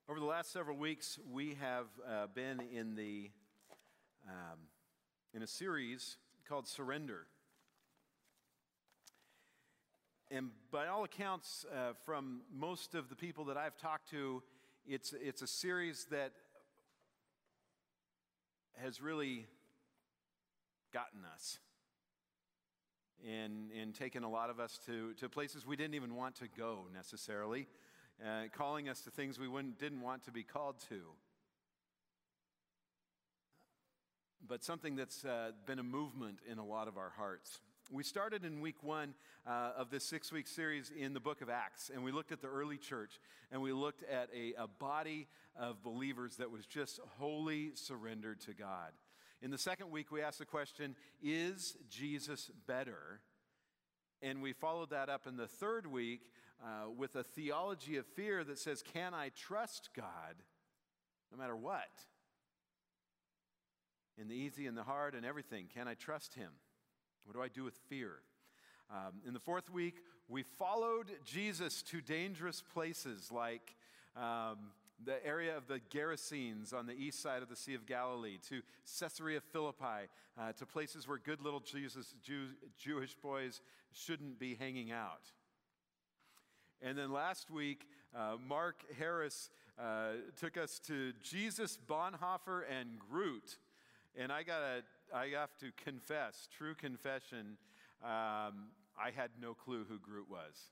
Over the last several weeks, we have been in a series called Surrender. And by all accounts, from most of the people that I've talked to, it's a series that has really gotten us and taken a lot of us to places we didn't even want to go necessarily. Calling us to things we didn't want to be called to. But something that's been a movement in a lot of our hearts. We started in week 1 of this 6-week series in the book of Acts, and we looked at the early church, and we looked at a body of believers that was just wholly surrendered to God. In the second week, we asked the question, is Jesus better? And we followed that up in the third week with a theology of fear that says, can I trust God no matter what? In the easy and the hard and everything, can I trust Him? What do I do with fear? In the fourth week, we followed Jesus to dangerous places like the area of the Gerasenes on the east side of the Sea of Galilee, to Caesarea Philippi, to places where good little Jewish boys shouldn't be hanging out. And then last week, Mark Harris took us to Jesus, Bonhoeffer, and Groot. And I have to confess, true confession, I had no clue who Groot was.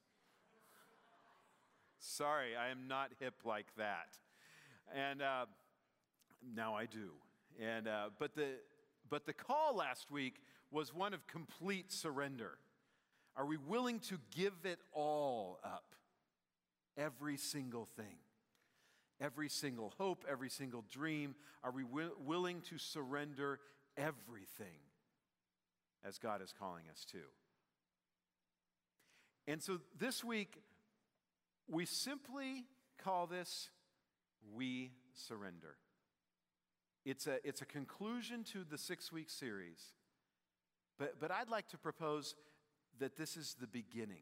Sorry, I am not hip like that. And now I do. And but the call last week was one of complete surrender. Are we willing to give it all up? Every single thing. Every single hope, every single dream. Are we willing to surrender everything as God is calling us to? And so this week, we simply call this We Surrender. It's a conclusion to the 6-week series. But I'd like to propose that this is the beginning.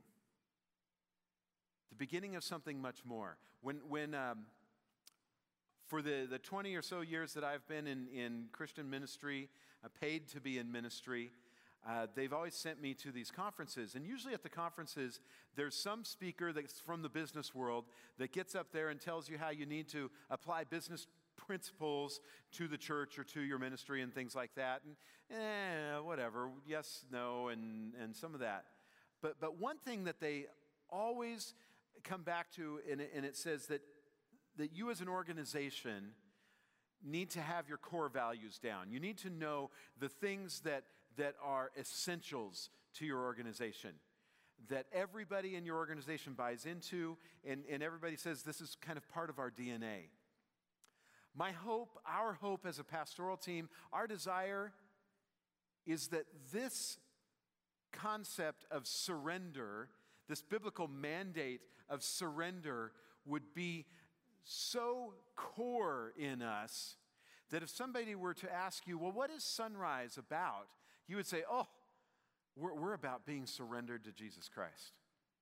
The beginning of something much more. When for the 20 or so years that I've been in Christian ministry, paid to be in ministry, they've always sent me to these conferences. And usually at the conferences, there's some speaker that's from the business world that gets up there and tells you how you need to apply business principles to the church or to your ministry and things like that. And whatever, yes, no, and some of that. But one thing that they always come back to, and it says that you as an organization need to have your core values down. You need to know the things that are essentials to your organization, that everybody in your organization buys into, and everybody says this is kind of part of our DNA. My hope, our hope as a pastoral team, our desire is that this concept of surrender, this biblical mandate of surrender would be so core in us that if somebody were to ask you, well, what is Sunrise about? You would say, oh, we're about being surrendered to Jesus Christ.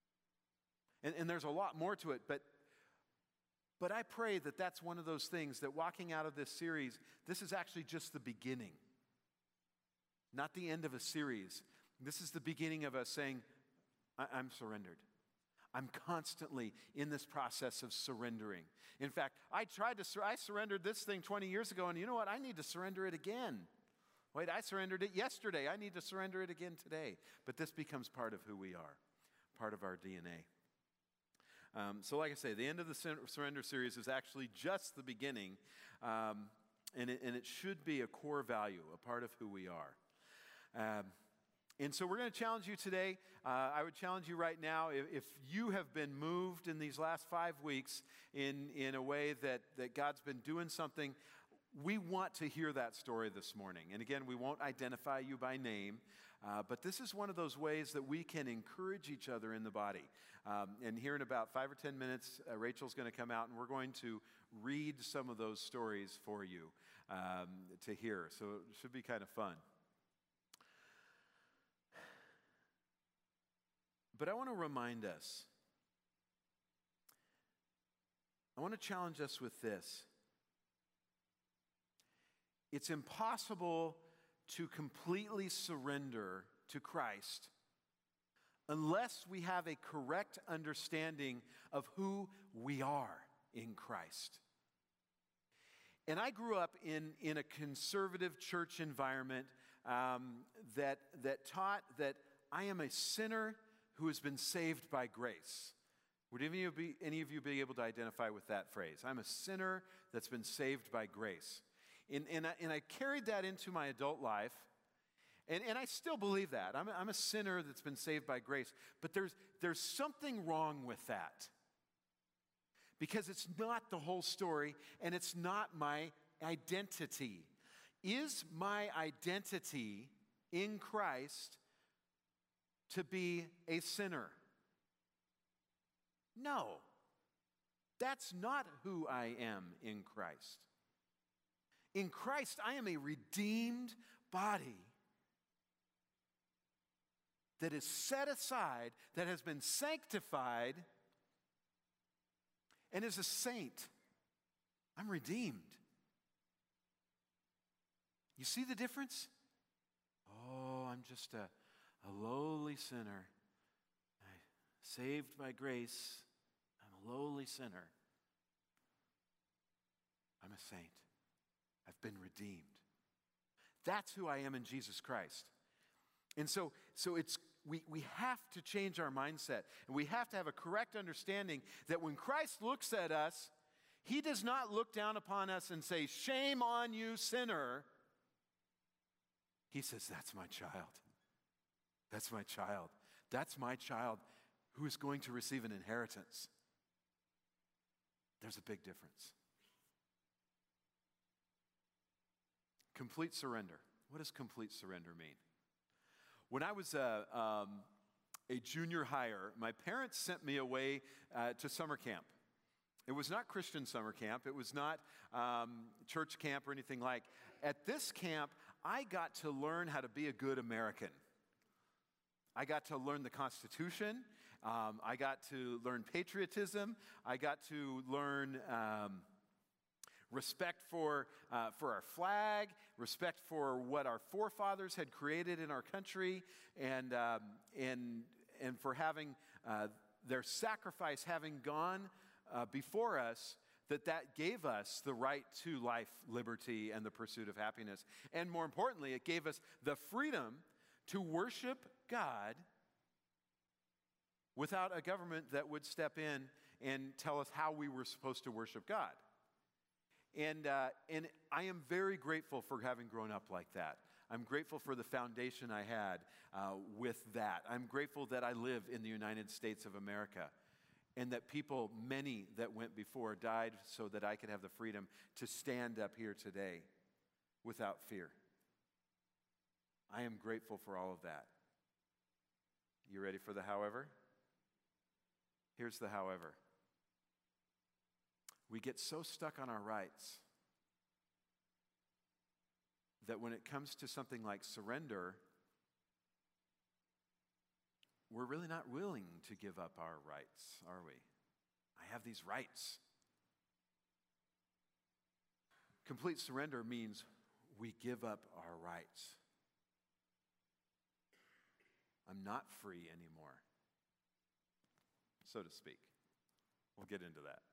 And there's a lot more to it, but I pray that that's one of those things that walking out of this series, this is actually just the beginning, not the end of a series. This is the beginning of us saying, I'm surrendered. I'm constantly in this process of surrendering. In fact, I surrendered this thing 20 years ago, and you know what? I need to surrender it again. Wait, I surrendered it yesterday. I need to surrender it again today. But this becomes part of who we are, part of our DNA. So like I say, the end of the Surrender series is actually just the beginning, and it should be a core value, a part of who we are. And so we're going to challenge you today. I would challenge you right now, if you have been moved in these last 5 weeks in a way that God's been doing something, we want to hear that story this morning. And again, we won't identify you by name, but this is one of those ways that we can encourage each other in the body. And here in about 5 or 10 minutes, Rachel's going to come out and we're going to read some of those stories for you to hear. So it should be kind of fun. But I want to remind us I want to challenge us with this. It's impossible to completely surrender to Christ unless we have a correct understanding of who we are in Christ. And I grew up in a conservative church environment that taught that I am a sinner who has been saved by grace. Would any of you be able to identify with that phrase? I'm a sinner that's been saved by grace. And I carried that into my adult life, and I still believe that. I'm a sinner that's been saved by grace. But there's something wrong with that. Because it's not the whole story, and it's not my identity. Is my identity in Christ to be a sinner? No. That's not who I am in Christ. In Christ, I am a redeemed body that is set aside, that has been sanctified, and is a saint. I'm redeemed. You see the difference? Oh, I'm just a lowly sinner. Saved by grace. I'm a lowly sinner. I'm a saint. I've been redeemed. That's who I am in Jesus Christ. And so we have to change our mindset. And we have to have a correct understanding that when Christ looks at us, he does not look down upon us and say, "Shame on you, sinner." He says, "That's my child. That's my child. That's my child who is going to receive an inheritance." There's a big difference. Complete surrender. What does complete surrender mean? When I was a junior hire, my parents sent me away to summer camp. It was not Christian summer camp. It was not church camp or anything like. At this camp, I got to learn how to be a good American. I got to learn the Constitution. I got to learn patriotism. I got to learn respect for our flag, respect for what our forefathers had created in our country, and for having their sacrifice having gone before us, that gave us the right to life, liberty, and the pursuit of happiness. And more importantly, it gave us the freedom to worship God without a government that would step in and tell us how we were supposed to worship God. And I am very grateful for having grown up like that. I'm grateful for the foundation I had with that. I'm grateful that I live in the United States of America, and that people, many that went before, died so that I could have the freedom to stand up here today without fear. I am grateful for all of that. You ready for the however? Here's the however. We get so stuck on our rights that when it comes to something like surrender, we're really not willing to give up our rights, are we? I have these rights. Complete surrender means we give up our rights. I'm not free anymore, so to speak. We'll get into that.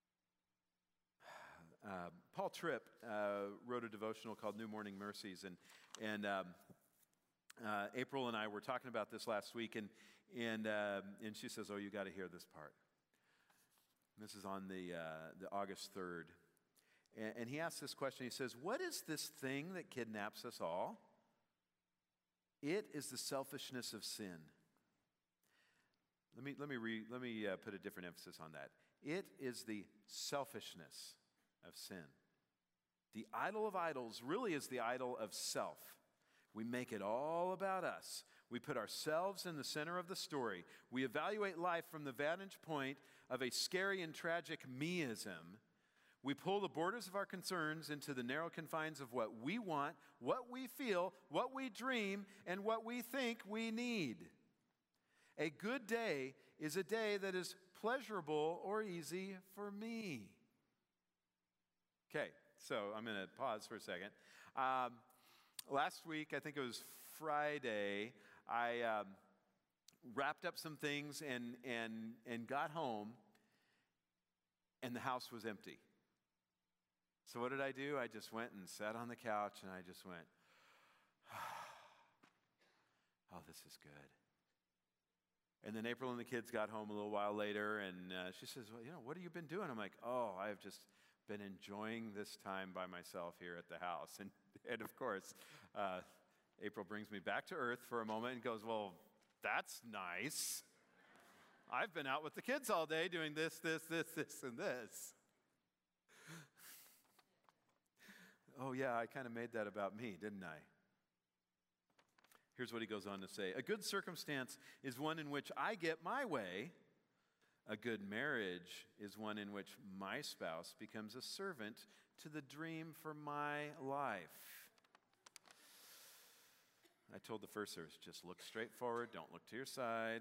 Paul Tripp wrote a devotional called New Morning Mercies, and April and I were talking about this last week, and she says, "Oh, you got to hear this part." This is on the August 3rd, and he asks this question. He says, "What is this thing that kidnaps us all? It is the selfishness of sin." Let me put a different emphasis on that. It is the selfishness of sin. The idol of idols really is the idol of self. We make it all about us. We put ourselves in the center of the story. We evaluate life from the vantage point of a scary and tragic meism. We pull the borders of our concerns into the narrow confines of what we want, what we feel, what we dream, and what we think we need. A good day is a day that is pleasurable or easy for me. Okay, so I'm going to pause for a second. Last week, I think it was Friday, I wrapped up some things and got home, and the house was empty. So what did I do? I just went and sat on the couch, and I just went, oh, this is good. And then April and the kids got home a little while later, and she says, well, what have you been doing? I'm like, oh, I've just been enjoying this time by myself here at the house. And of course, April brings me back to earth for a moment and goes, well, that's nice. I've been out with the kids all day doing this, and this. Oh, yeah, I kind of made that about me, didn't I? Here's what he goes on to say. A good circumstance is one in which I get my way. A good marriage is one in which my spouse becomes a servant to the dream for my life. I told the first service, just look straight forward, don't look to your side.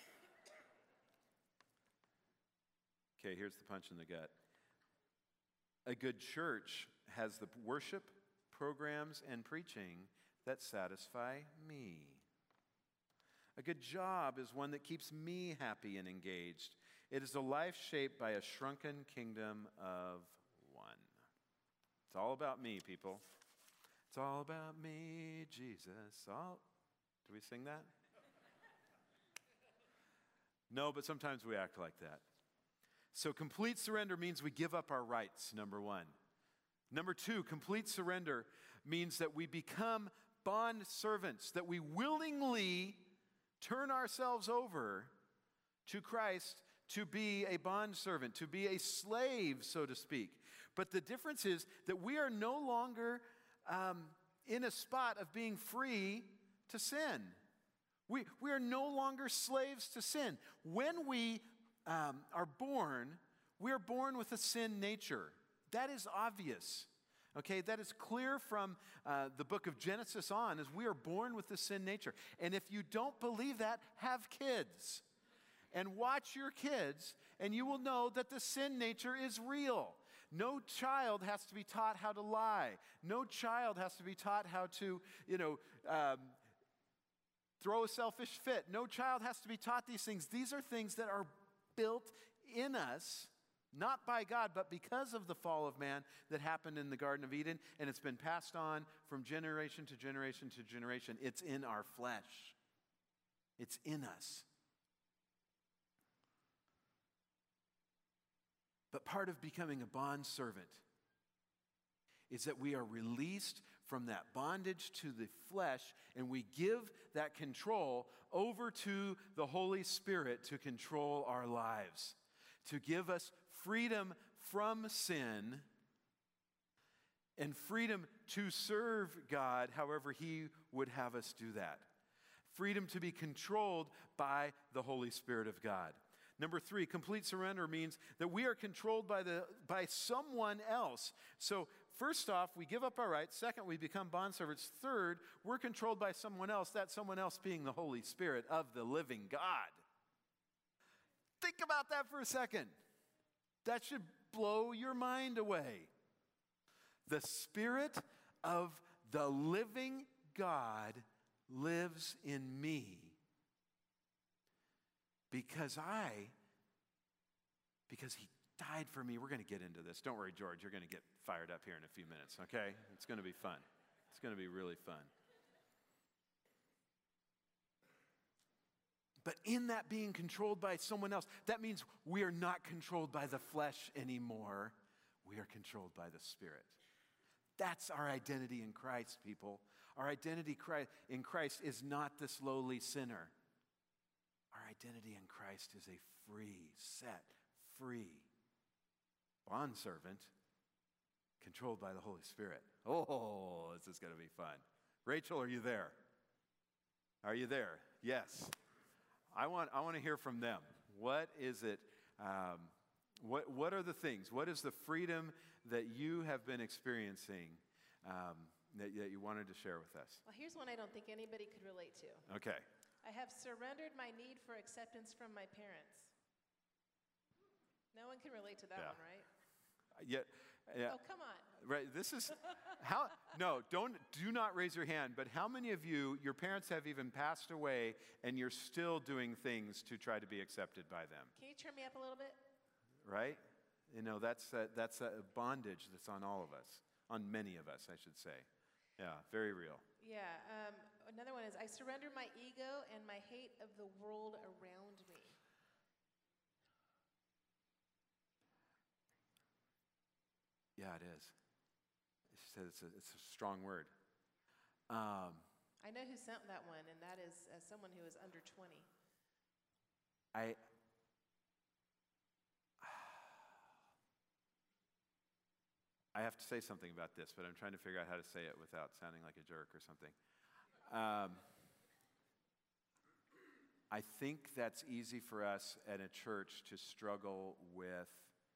Okay, here's the punch in the gut. A good church has the worship, programs, and preaching that satisfy me. A good job is one that keeps me happy and engaged. It is a life shaped by a shrunken kingdom of one. It's all about me, people. It's all about me, Jesus. Do we sing that? No, but sometimes we act like that. So complete surrender means we give up our rights, number one. Number two, complete surrender means that we become bond servants, that we willingly turn ourselves over to Christ to be a bond servant, to be a slave, so to speak. But the difference is that we are no longer in a spot of being free to sin. We are no longer slaves to sin. When we are born, we are born with a sin nature. That is obvious. Okay, that is clear from the book of Genesis on, as we are born with the sin nature. And if you don't believe that, have kids. And watch your kids, and you will know that the sin nature is real. No child has to be taught how to lie. No child has to be taught how to, throw a selfish fit. No child has to be taught these things. These are things that are built in us, not by God, but because of the fall of man that happened in the Garden of Eden, and it's been passed on from generation to generation to generation. It's in our flesh. It's in us. But part of becoming a bond servant is that we are released from that bondage to the flesh, and we give that control over to the Holy Spirit to control our lives, to give us freedom from sin and freedom to serve God however He would have us do that. Freedom to be controlled by the Holy Spirit of God. Number three, complete surrender means that we are controlled by someone else. So first off, we give up our rights. Second, we become bondservants. Third, we're controlled by someone else, that someone else being the Holy Spirit of the living God. Think about that for a second. That should blow your mind away. The Spirit of the living God lives in me because He died for me. We're going to get into this. Don't worry, George. You're going to get fired up here in a few minutes, okay? It's going to be fun. It's going to be really fun. But in that being controlled by someone else, that means we are not controlled by the flesh anymore. We are controlled by the Spirit. That's our identity in Christ, people. Our identity in Christ is not this lowly sinner. Our identity in Christ is a free bondservant controlled by the Holy Spirit. Oh, this is going to be fun. Rachel, are you there? Are you there? Yes. I want to hear from them. What is it? What are the things? What is the freedom that you have been experiencing that you wanted to share with us? Well, here's one I don't think anybody could relate to. Okay. I have surrendered my need for acceptance from my parents. No one can relate to that Yeah. one, right? Yeah. Oh, come on. Right. This is how. No, do not raise your hand. But how many of you, your parents have even passed away, and you're still doing things to try to be accepted by them? Can you turn me up a little bit? Right. You know, that's a bondage that's on all of us, on many of us, I should say. Yeah, very real. Yeah. Another one is, I surrender my ego and my hate of the world around me. Yeah, it is. She said it's a strong word. I know who sent that one, and that is someone who is under 20. I have to say something about this, but I'm trying to figure out how to say it without sounding like a jerk or something. I think that's easy for us at a church to struggle with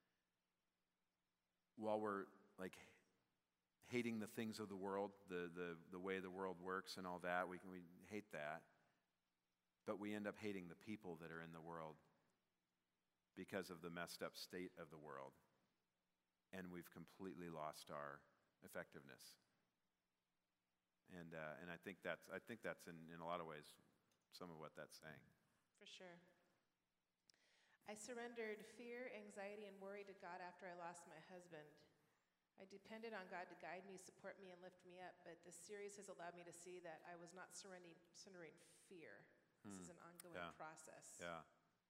while we're like hating the things of the world, the way the world works and all that. We hate that. But we end up hating the people that are in the world because of the messed up state of the world. And we've completely lost our effectiveness. And I think that's in a lot of ways some of what that's saying. For sure. I surrendered fear, anxiety, and worry to God after I lost my husband. I depended on God to guide me, support me, and lift me up, but this series has allowed me to see that I was not surrendering fear. This is an ongoing process. Yeah.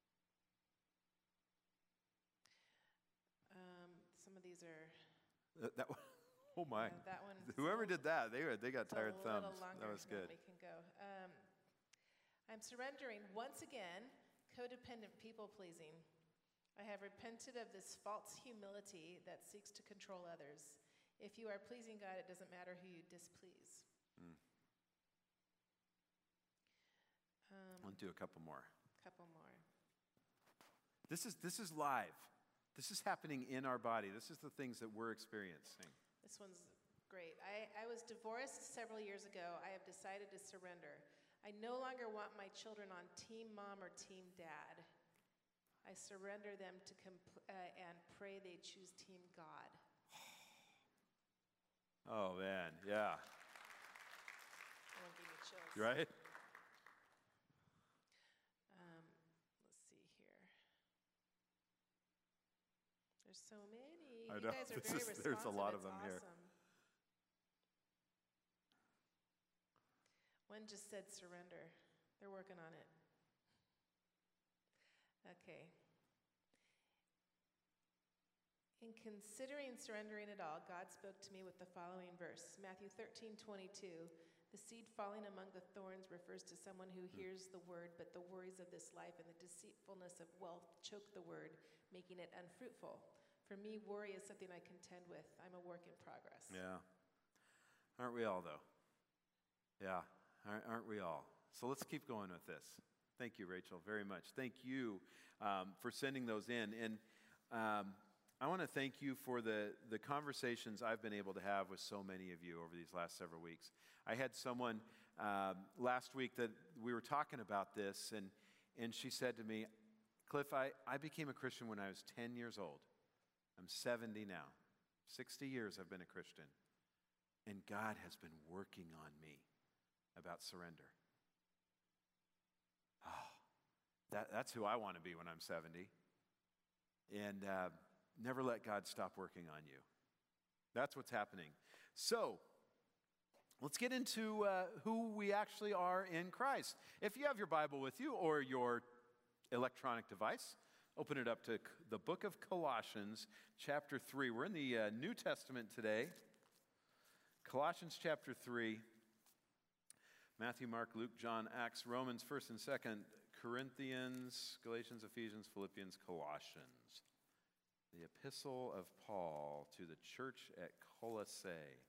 Some of these are... That one, oh my. that one. Whoever did that, they got tired thumbs. That was good. We can go. I'm surrendering once again codependent people-pleasing. I have repented of this false humility that seeks to control others. If you are pleasing God, it doesn't matter who you displease. I'll do a couple more. This is live. This is happening in our body. This is the things that we're experiencing. This one's great. I was divorced several years ago. I have decided to surrender. I no longer want my children on Team Mom or Team Dad. I surrender them to and pray they choose Team God. Oh, man, yeah. That one gave me chills. Right? Let's see here. There's so many. I know. You guys are very responsive. There's a lot of It's them here. awesome. One just said surrender. They're working on it. Okay. In considering surrendering it all, God spoke to me with the following verse. Matthew 13:22. The seed falling among the thorns refers to someone who hears the word, but the worries of this life and the deceitfulness of wealth choke the word, making it unfruitful. For me, worry is something I contend with. I'm a work in progress. Yeah. Aren't we all, though? Yeah. Aren't we all? So let's keep going with this. Thank you, Rachel, very much. Thank you for sending those in. And I want to thank you for the conversations I've been able to have with so many of you over these last several weeks. I had someone last week that we were talking about this, and she said to me, Cliff, I became a Christian when I was 10 years old. I'm 70 now. 60 years I've been a Christian. And God has been working on me about surrender. Oh, that's who I want to be when I'm 70. And never let God stop working on you. That's what's happening. So, let's get into who we actually are in Christ. If you have your Bible with you or your electronic device, open it up to the book of Colossians, chapter 3. We're in the New Testament today. Colossians chapter 3. Matthew, Mark, Luke, John, Acts, Romans, 1st and 2nd, Corinthians, Galatians, Ephesians, Philippians, Colossians. The epistle of Paul to the church at Colossae.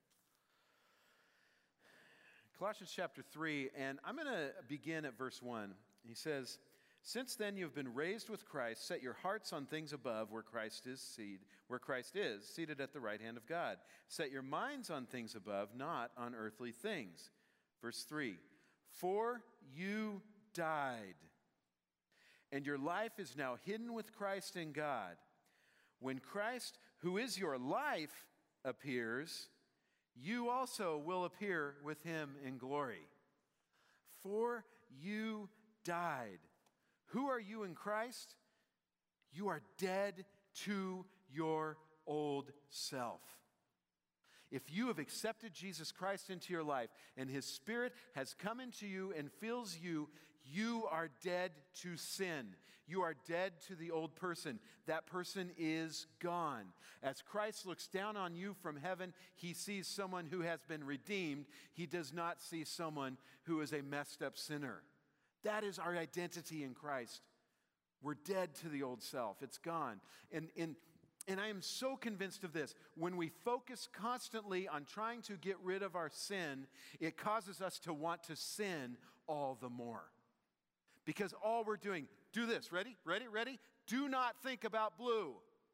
Colossians chapter 3, and I'm going to begin at verse 1. He says, Since then you have been raised with Christ, set your hearts on things above where Christ is, seated at the right hand of God. Set your minds on things above, not on earthly things. Verse 3, For you died, and your life is now hidden with Christ in God. When Christ, who is your life, appears, you also will appear with him in glory. For you died. Who are you in Christ? You are dead to your old self. If you have accepted Jesus Christ into your life and his Spirit has come into you and fills you, you are dead to sin. You are dead to the old person. That person is gone. As Christ looks down on you from heaven, he sees someone who has been redeemed. He does not see someone who is a messed up sinner. That is our identity in Christ. We're dead to the old self. It's gone. And I am so convinced of this. When we focus constantly on trying to get rid of our sin, it causes us to want to sin all the more. Because all we're doing, do this, ready? Do not think about blue.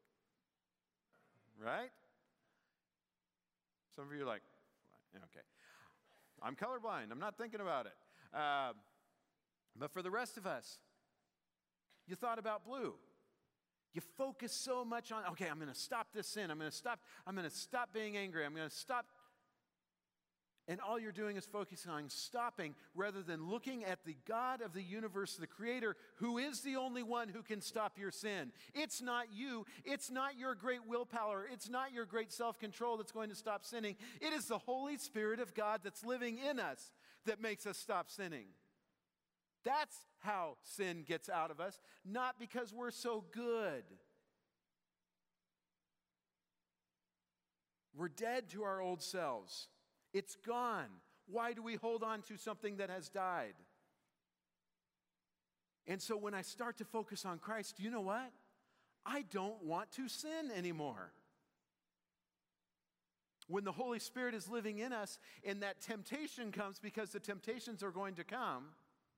Right? Some of you are like, okay. I'm colorblind. I'm not thinking about it. But for the rest of us, you thought about blue. You focus so much on, okay, I'm going to stop this sin. I'm going to stop being angry. I'm going to stop. And all you're doing is focusing on stopping rather than looking at the God of the universe, the Creator, who is the only one who can stop your sin. It's not you. It's not your great willpower. It's not your great self-control that's going to stop sinning. It is the Holy Spirit of God that's living in us that makes us stop sinning. That's how sin gets out of us, not because we're so good. We're dead to our old selves. It's gone. Why do we hold on to something that has died? And so when I start to focus on Christ, you know what? I don't want to sin anymore. When the Holy Spirit is living in us and that temptation comes, because the temptations are going to come,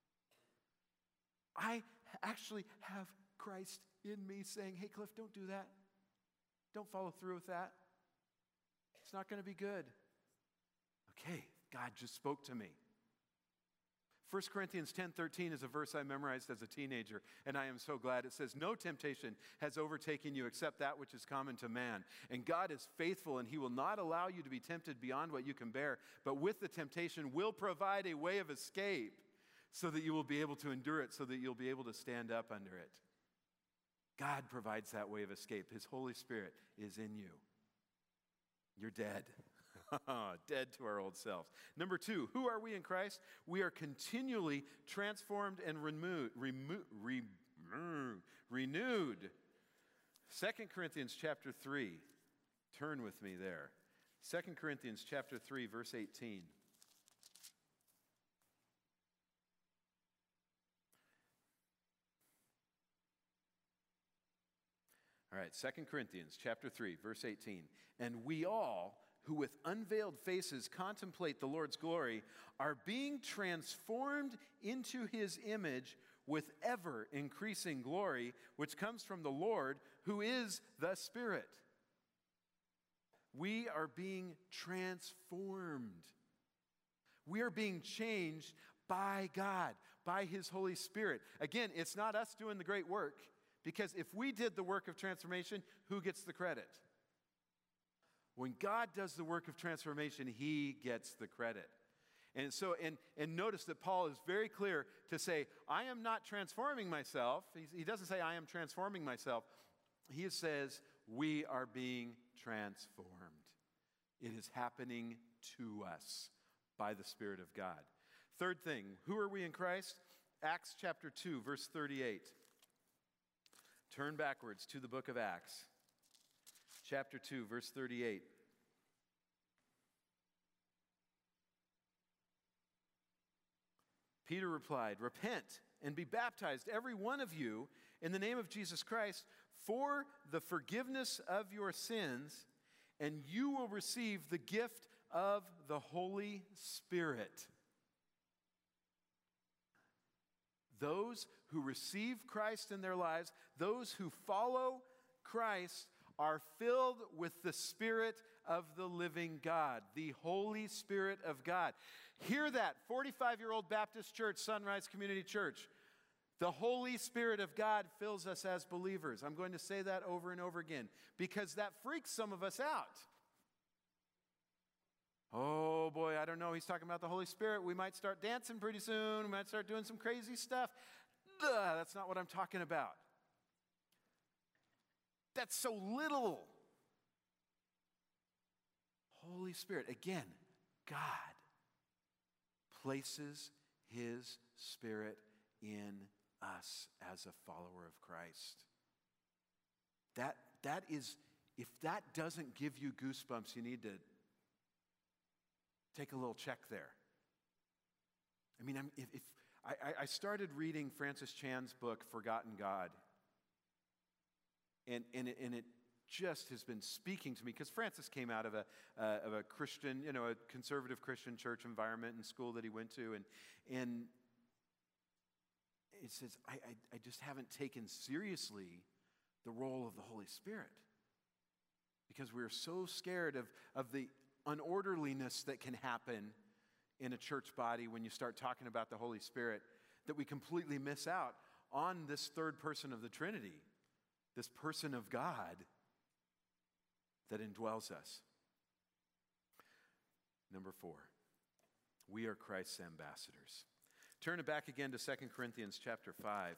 I actually have Christ in me saying, hey, Cliff, don't do that. Don't follow through with that. It's not going to be good. Okay, God just spoke to me. 1 Corinthians 10:13 is a verse I memorized as a teenager, and I am so glad. It says, no temptation has overtaken you except that which is common to man. And God is faithful, and he will not allow you to be tempted beyond what you can bear, but with the temptation will provide a way of escape so that you will be able to endure it, so that you'll be able to stand up under it. God provides that way of escape. His Holy Spirit is in you. You're dead. Dead to our old selves. Number 2, who are we in Christ? We are continually transformed and renewed. 2 Corinthians chapter 3. Turn with me there. 2 Corinthians chapter 3, verse 18. All right, 2 Corinthians chapter 3, verse 18. And we all, who with unveiled faces contemplate the Lord's glory, are being transformed into his image with ever increasing glory, which comes from the Lord, who is the Spirit. We are being transformed. We are being changed by God, by his Holy Spirit. Again, it's not us doing the great work, because if we did the work of transformation, who gets the credit? When God does the work of transformation, he gets the credit. And so, and notice that Paul is very clear to say, I am not transforming myself. He doesn't say, I am transforming myself. He says, we are being transformed. It is happening to us by the Spirit of God. Third thing, who are we in Christ? Acts chapter 2, verse 38. Turn backwards to the book of Acts. Chapter 2, verse 38. Peter replied, repent and be baptized, every one of you, in the name of Jesus Christ, for the forgiveness of your sins, and you will receive the gift of the Holy Spirit. Those who receive Christ in their lives, those who follow Christ, are filled with the Spirit of the living God, the Holy Spirit of God. Hear that, 45-year-old Baptist Church, Sunrise Community Church. The Holy Spirit of God fills us as believers. I'm going to say that over and over again because that freaks some of us out. Oh boy, I don't know. He's talking about the Holy Spirit. We might start dancing pretty soon. We might start doing some crazy stuff. That's not what I'm talking about. That's so little. Holy Spirit, again, God places His Spirit in us as a follower of Christ. That is, if that doesn't give you goosebumps, you need to take a little check there. I mean, if I started reading Francis Chan's book, Forgotten God, and it just has been speaking to me because Francis came out of a Christian, a conservative Christian church environment and school that he went to, and it says, I just haven't taken seriously the role of the Holy Spirit because we're so scared of the unorderliness that can happen in a church body when you start talking about the Holy Spirit that we completely miss out on this third person of the Trinity, this person of God that indwells us. Number 4, we are Christ's ambassadors. Turn it back again to 2 Corinthians chapter 5.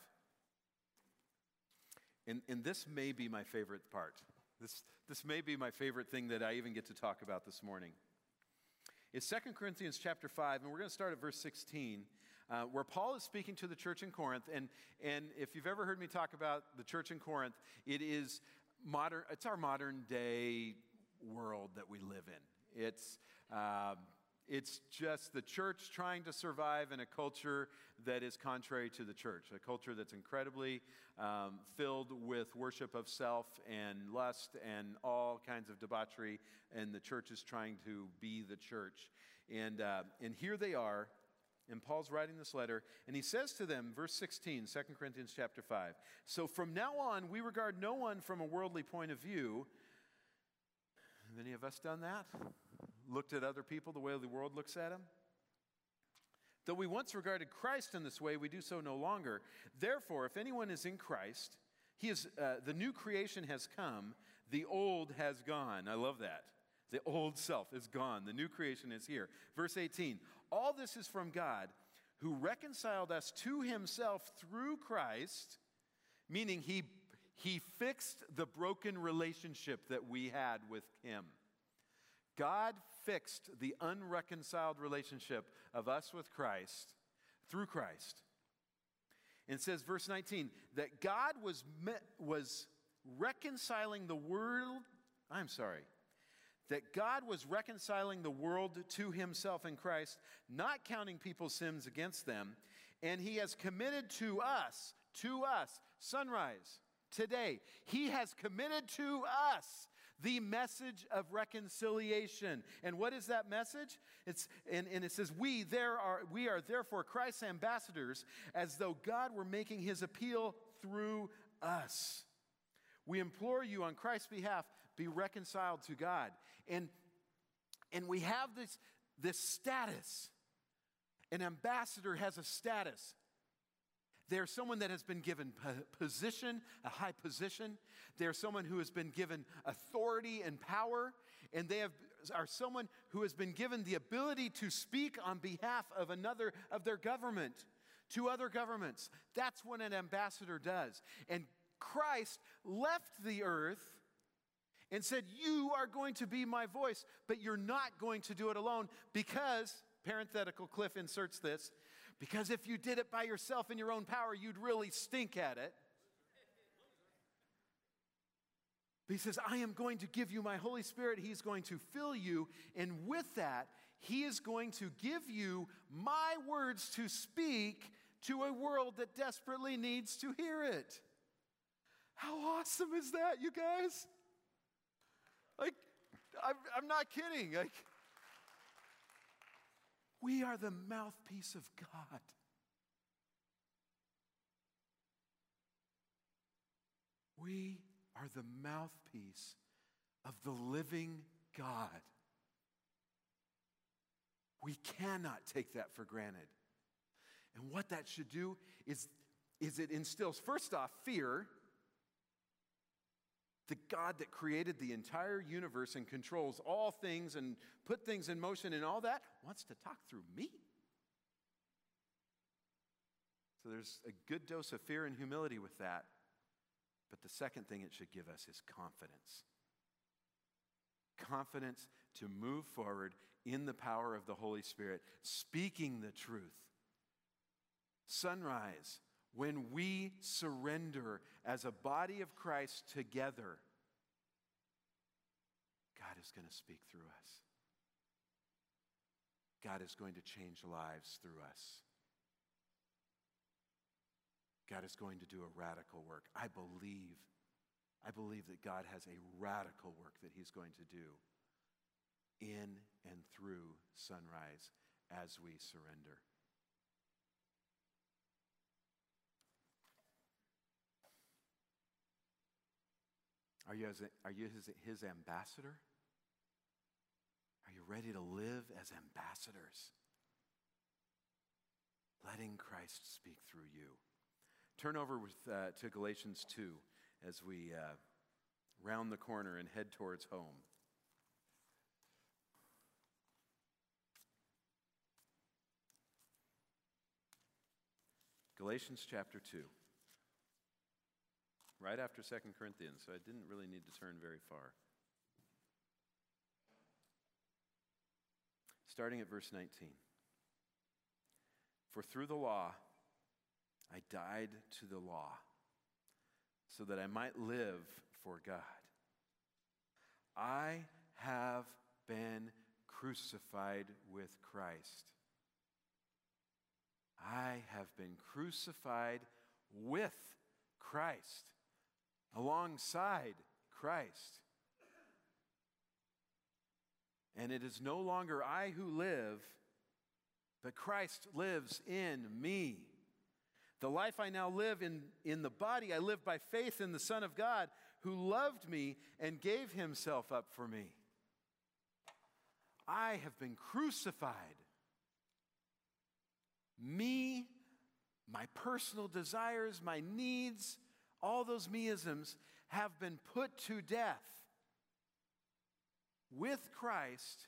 And this may be my favorite part. This may be my favorite thing that I even get to talk about this morning. It's 2 Corinthians chapter 5, and we're going to start at verse 16, where Paul is speaking to the church in Corinth. And if you've ever heard me talk about the church in Corinth, it's our modern day world that we live in. It's just the church trying to survive in a culture that is contrary to the church, a culture that's incredibly filled with worship of self and lust and all kinds of debauchery, and the church is trying to be the church. And here they are, and Paul's writing this letter, and he says to them, verse 16, 2 Corinthians chapter 5, "So from now on, we regard no one from a worldly point of view." Have any of us done that? Looked at other people the way the world looks at them? "Though we once regarded Christ in this way, we do so no longer. Therefore, if anyone is in Christ, the new creation has come, the old has gone." I love that. The old self is gone. The new creation is here. Verse 18, "All this is from God, who reconciled us to Himself through Christ," meaning He fixed the broken relationship that we had with Him. God fixed the unreconciled relationship of us with Christ through Christ. And it says, verse 19, that God was reconciling the world, that God was reconciling the world to Himself in Christ, not counting people's sins against them, and He has committed to us, Sunrise, today, He has committed to us the message of reconciliation. And what is that message? It says, we are therefore Christ's ambassadors, as though God were making His appeal through us. We implore you on Christ's behalf, be reconciled to God. And we have this status. An ambassador has a status. They're someone that has been given position, a high position. They're someone who has been given authority and power. And they are someone who has been given the ability to speak on behalf of their government to other governments. That's what an ambassador does. And Christ left the earth and said, "You are going to be my voice, but you're not going to do it alone because," parenthetical, Cliff inserts this, "because if you did it by yourself in your own power, you'd really stink at it." But He says, "I am going to give you my Holy Spirit. He's going to fill you. And with that, He is going to give you my words to speak to a world that desperately needs to hear it." How awesome is that, you guys? I'm not kidding. We are the mouthpiece of God. We are the mouthpiece of the living God. We cannot take that for granted. And what that should do is is it instills, first off, fear. The God that created the entire universe and controls all things and put things in motion and all that wants to talk through me. So there's a good dose of fear and humility with that. But the second thing it should give us is confidence. Confidence to move forward in the power of the Holy Spirit, speaking the truth. Sunrise, when we surrender as a body of Christ together, God is going to speak through us. God is going to change lives through us. God is going to do a radical work. I believe that God has a radical work that he's going to do in and through Sunrise as we surrender. Are you his ambassador? Are you ready to live as ambassadors? Letting Christ speak through you. Turn over to Galatians 2 as we round the corner and head towards home. Galatians chapter 2. Right after 2 Corinthians, so I didn't really need to turn very far. Starting at verse 19. For through the law, I died to the law, so that I might live for God. I have been crucified with Christ. I have been crucified with Christ, alongside Christ. And it is no longer I who live, but Christ lives in me. The life I now live in the body, I live by faith in the Son of God, who loved me and gave himself up for me. I have been crucified. Me, my personal desires, my needs, all those meisms have been put to death with Christ.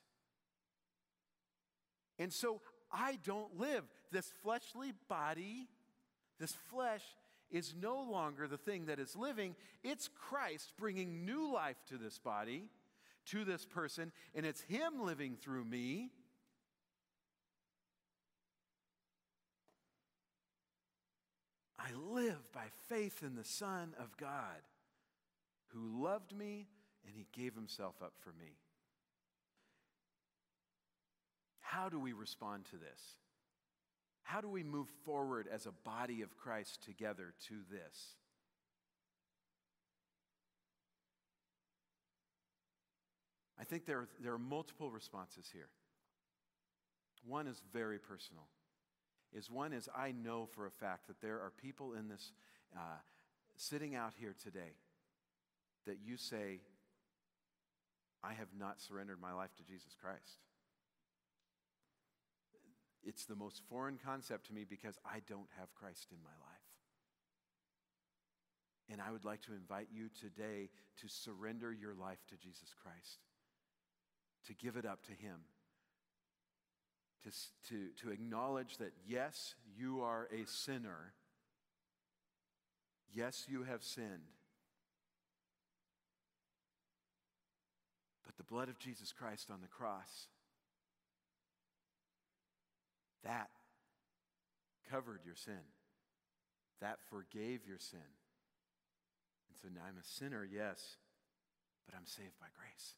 And so I don't live. This fleshly body, this flesh is no longer the thing that is living. It's Christ bringing new life to this body, to this person, and it's him living through me. I live by faith in the Son of God, who loved me and he gave himself up for me. How do we respond to this? How do we move forward as a body of Christ together to this? I think there are multiple responses here. One is very personal. One is I know for a fact that there are people in this, sitting out here today, that you say, I have not surrendered my life to Jesus Christ. It's the most foreign concept to me because I don't have Christ in my life. And I would like to invite you today to surrender your life to Jesus Christ, to give it up to him. To acknowledge that, yes, you are a sinner. Yes, you have sinned. But the blood of Jesus Christ on the cross, that covered your sin. That forgave your sin. And so now I'm a sinner, yes, but I'm saved by grace.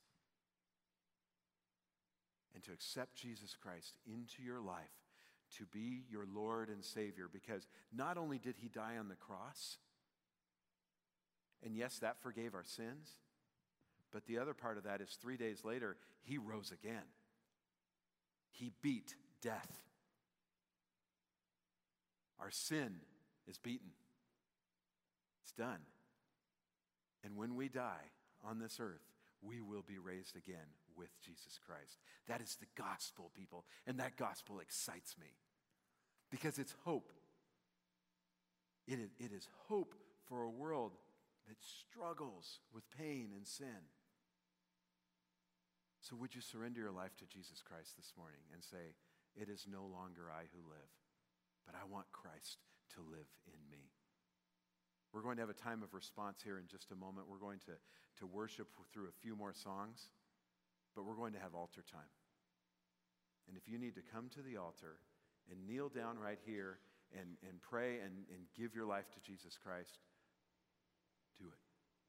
And to accept Jesus Christ into your life, to be your Lord and Savior, because not only did he die on the cross, and yes, that forgave our sins, but the other part of that is 3 days later, he rose again. He beat death. Our sin is beaten. It's done. And when we die on this earth, we will be raised again with Jesus Christ. That is the gospel, people. And that gospel excites me because it's hope. It is hope for a world that struggles with pain and sin. So would you surrender your life to Jesus Christ this morning and say, it is no longer I who live, but I want Christ to live in me. We're going to have a time of response here in just a moment. We're going to worship through a few more songs, but we're going to have altar time. And if you need to come to the altar and kneel down right here and pray and give your life to Jesus Christ, do it.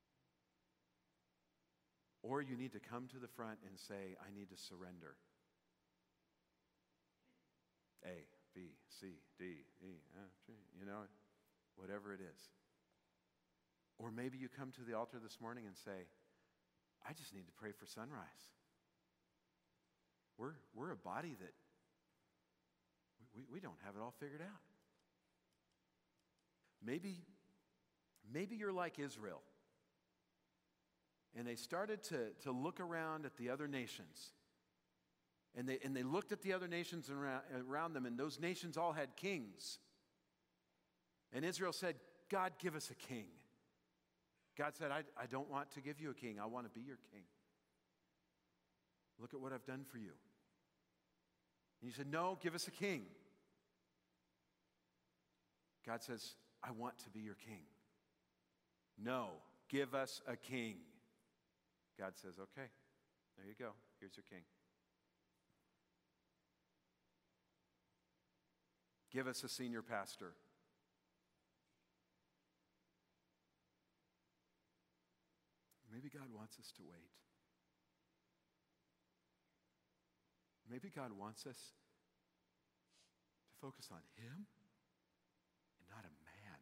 Or you need to come to the front and say, I need to surrender. A, B, C, D, E, F, G, whatever it is. Or maybe you come to the altar this morning and say, I just need to pray for Sunrise. We're a body that we don't have it all figured out. Maybe you're like Israel. And they started to look around at the other nations. And they looked at the other nations around them, and those nations all had kings. And Israel said, God, give us a king. God said, I don't want to give you a king. I want to be your king. Look at what I've done for you. And you said, no, give us a king. God says, I want to be your king. No, give us a king. God says, okay, there you go. Here's your king. Give us a senior pastor. Maybe God wants us to wait. Maybe God wants us to focus on Him and not a man.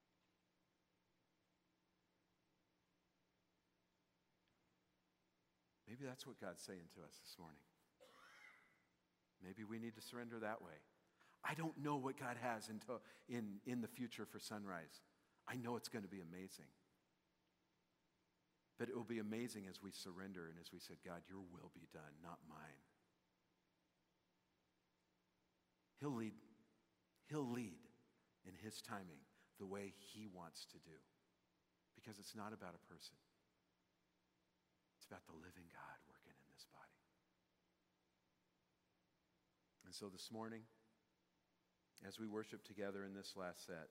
Maybe that's what God's saying to us this morning. Maybe we need to surrender that way. I don't know what God has in the future for Sunrise. I know it's going to be amazing. But it will be amazing as we surrender and as we said, God, your will be done, not mine. He'll lead in his timing the way he wants to do. Because it's not about a person. It's about the living God working in this body. And so this morning, as we worship together in this last set,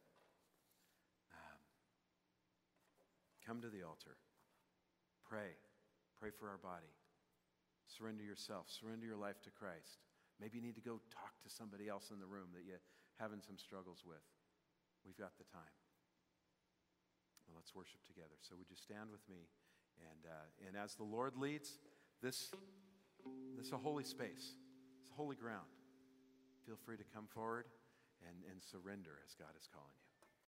come to the altar. Pray. Pray for our body. Surrender yourself. Surrender your life to Christ. Maybe you need to go talk to somebody else in the room that you're having some struggles with. We've got the time. Well, let's worship together. So would you stand with me? And as the Lord leads, this is a holy space. It's holy ground. Feel free to come forward and surrender as God is calling you.